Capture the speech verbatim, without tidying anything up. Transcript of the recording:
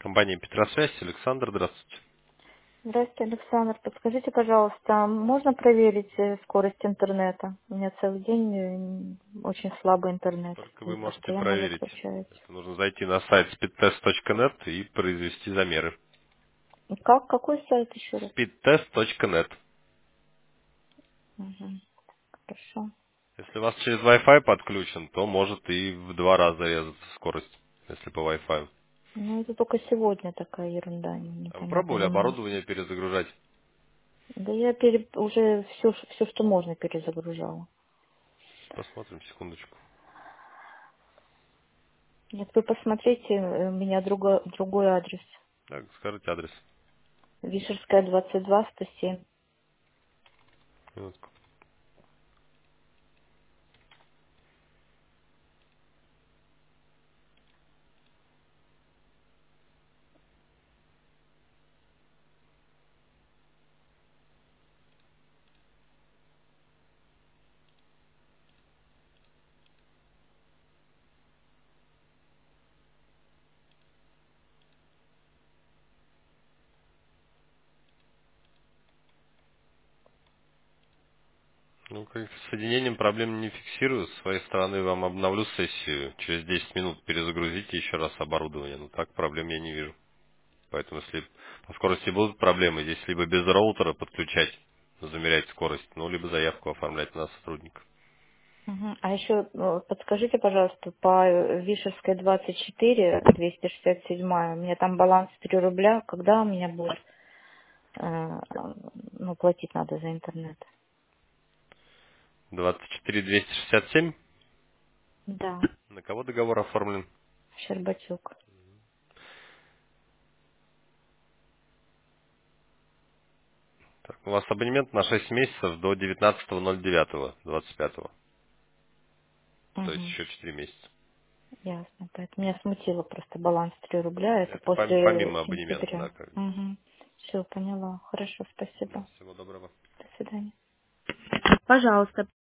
Компания Петросвязь. Александр, здравствуйте. Здравствуйте, Александр. Подскажите, пожалуйста, можно проверить э, скорость интернета? У меня целый день э, очень слабый интернет Только и вы можете постоянно проверить. выключается. Это нужно зайти на сайт speedtest точка нет и произвести замеры. И как? Какой сайт еще раз? speedtest точка нет. Угу, хорошо. Если у вас через Wi-Fi подключен, то может и в два раза резаться скорость, если по Wi-Fi. Ну, это только сегодня такая ерунда, не- А вы непонятно. пробовали Я не... оборудование перезагружать? Да я пере- уже все, все, что можно, перезагружала. Сейчас посмотрим, секундочку. Нет, вы посмотрите, э, у меня друго- другой адрес. Так, скажите адрес. Вишерская, двадцать два, сто семь. Минутку. Ну, как с соединением проблем не фиксирую. С своей стороны вам обновлю сессию. Через десять минут перезагрузите еще раз оборудование. Ну, так проблем я не вижу. Поэтому, если по скорости будут проблемы, здесь либо без роутера подключать, замерять скорость, ну, либо заявку оформлять на сотрудника. Мгм. А еще э, подскажите, пожалуйста, по э, Вишерской двадцать четыре, двести шестьдесят семь, у меня там баланс три рубля, когда у меня будет, э, ну, платить надо за интернет? двадцать четыре двести шестьдесят семь. Да, На кого договор оформлен? Щербатюк. Так, у вас абонемент на шесть месяцев до девятнадцатого ноль девятого двадцать пятого. То есть Угу, еще четыре месяца. ясно. Поэтому меня смутило просто баланс три рубля, это Это пом- после помимо абонемента, да, сентября. как бы. Угу. Все, поняла. Хорошо, Да, спасибо. всего доброго. До свидания. Пожалуйста,